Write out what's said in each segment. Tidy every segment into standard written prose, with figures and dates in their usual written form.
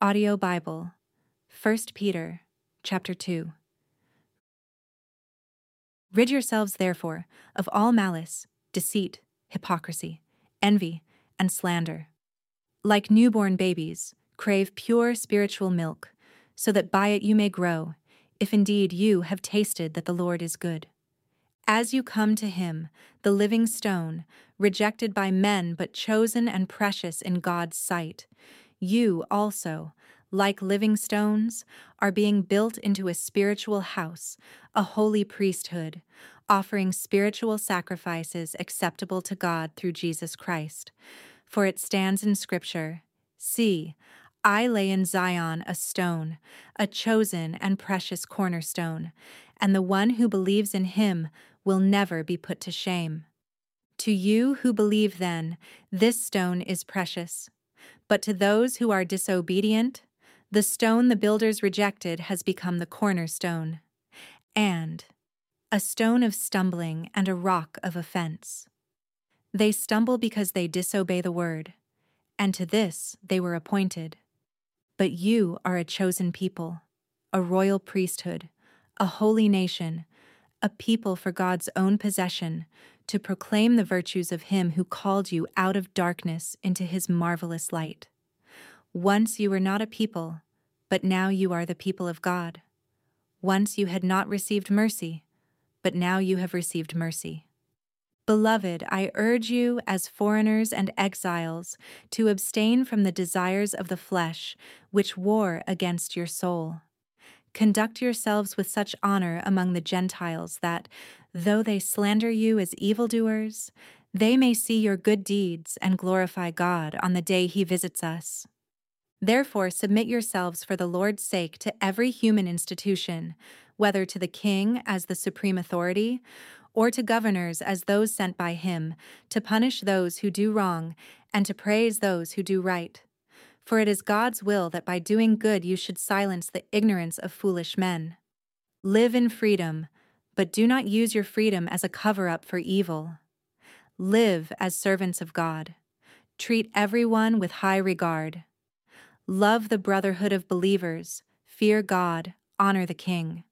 Audio Bible, 1 Peter, chapter 2. Rid yourselves, therefore, of all malice, deceit, hypocrisy, envy, and slander. Like newborn babies, crave pure spiritual milk, so that by it you may grow, if indeed you have tasted that the Lord is good. As you come to him, the living stone, rejected by men but chosen and precious in God's sight, you also, like living stones, are being built into a spiritual house, a holy priesthood, offering spiritual sacrifices acceptable to God through Jesus Christ. For it stands in Scripture, "See, I lay in Zion a stone, a chosen and precious cornerstone, and the one who believes in him will never be put to shame." To you who believe, then, this stone is precious. But to those who are disobedient, the stone the builders rejected has become the cornerstone, and a stone of stumbling and a rock of offense. They stumble because they disobey the word, and to this they were appointed. But you are a chosen people, a royal priesthood, a holy nation, a people for God's own possession, to proclaim the virtues of him who called you out of darkness into his marvelous light. Once you were not a people, but now you are the people of God. Once you had not received mercy, but now you have received mercy. Beloved, I urge you as foreigners and exiles to abstain from the desires of the flesh, which war against your soul. Conduct yourselves with such honor among the Gentiles that, though they slander you as evildoers, they may see your good deeds and glorify God on the day he visits us. Therefore, submit yourselves for the Lord's sake to every human institution, whether to the king as the supreme authority, or to governors as those sent by him, to punish those who do wrong and to praise those who do right. For it is God's will that by doing good you should silence the ignorance of foolish men. Live in freedom, but do not use your freedom as a cover-up for evil. Live as servants of God. Treat everyone with high regard. Love the brotherhood of believers, fear God, honor the king.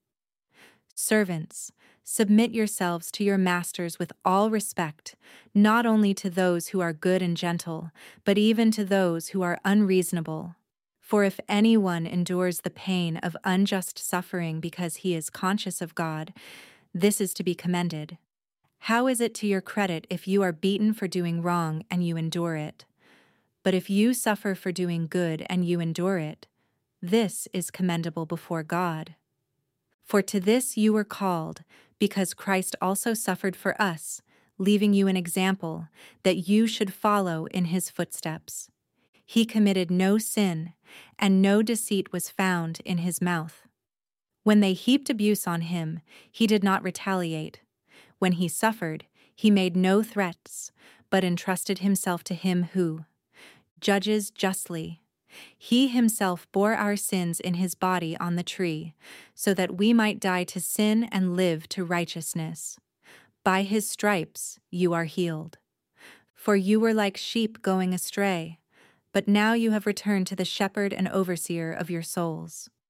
Servants, submit yourselves to your masters with all respect, not only to those who are good and gentle, but even to those who are unreasonable. For if anyone endures the pain of unjust suffering because he is conscious of God, this is to be commended. How is it to your credit if you are beaten for doing wrong and you endure it? But if you suffer for doing good and you endure it, this is commendable before God. For to this you were called, because Christ also suffered for us, leaving you an example, that you should follow in his footsteps. He committed no sin, and no deceit was found in his mouth. When they heaped abuse on him, he did not retaliate. When he suffered, he made no threats, but entrusted himself to him who judges justly. He himself bore our sins in his body on the tree, so that we might die to sin and live to righteousness. By his stripes you are healed. For you were like sheep going astray, but now you have returned to the shepherd and overseer of your souls.